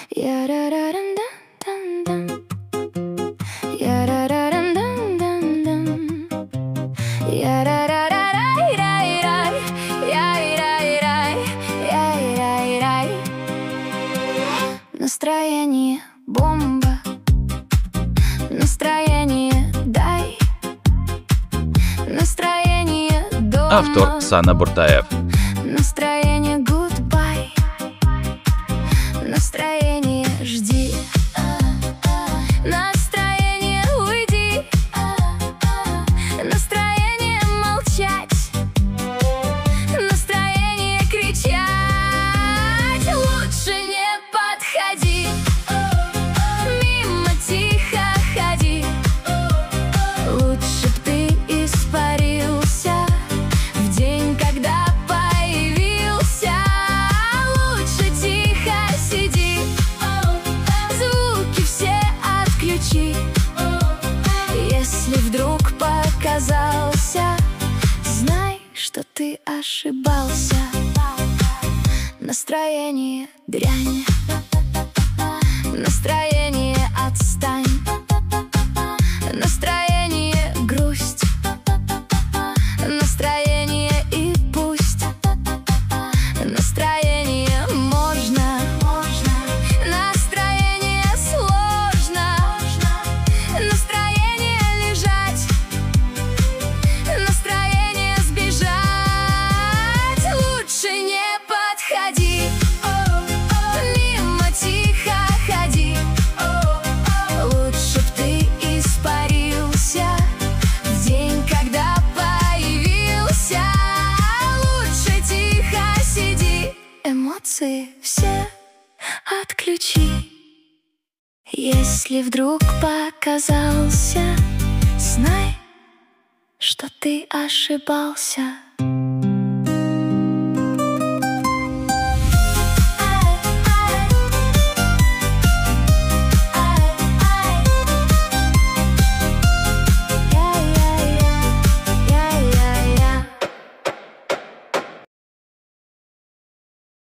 Я-ра-ра-рам-дам-дам-дам. Я-ра-ра-рам-дам-дам-дам. Я-ра-ра-ра-рай-рай-рай. Яй-рай-рай. Яй-рай-рай. Настроение бомба. Настроение дай. Настроение дома. Автор Сана Буртаев. Настроение goodbye. Настроение жди. Настроение уйди. Настроение молчать. Настроение кричать. Лучше не подходи. Мимо тихо ходи. Лучше б ты испарился в день, когда появился. Лучше тихо сиди. Звуки все отключи. Если вдруг показался, знай, что ты ошибался. Настроение дрянь. Настроение отстань. Настроение грусть. Настроение и пусть. Настроение можно. Настроение сложно. Настроение лежать. Настроение сбежать. Лучше не подходи. Мимо тихо ходи. Лучше б ты испарился в день, когда появился. Лучше тихо сиди. Эмоции все отключи. Если вдруг показался, знай, что ты ошибался.